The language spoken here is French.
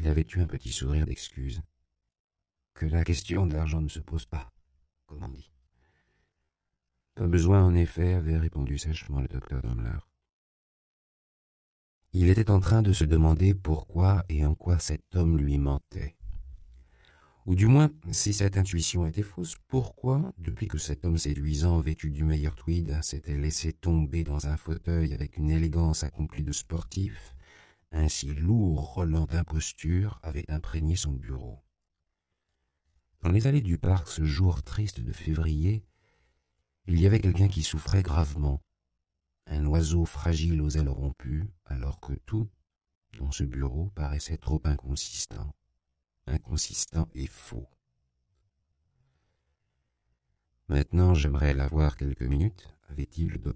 Il avait eu un petit sourire d'excuse. Que la question de l'argent ne se pose pas, comme on dit. Pas besoin, en effet, avait répondu sèchement le docteur Daimler. Il était en train de se demander pourquoi et en quoi cet homme lui mentait. Ou du moins, si cette intuition était fausse, pourquoi, depuis que cet homme séduisant vêtu du meilleur tweed s'était laissé tomber dans un fauteuil avec une élégance accomplie de sportif, un si lourd relent d'imposture avait imprégné son bureau. Dans les allées du parc ce jour triste de février, il y avait quelqu'un qui souffrait gravement, un oiseau fragile aux ailes rompues, alors que tout, dans ce bureau, paraissait trop inconsistant et faux. Maintenant, j'aimerais l'avoir quelques minutes, avait dit le docteur.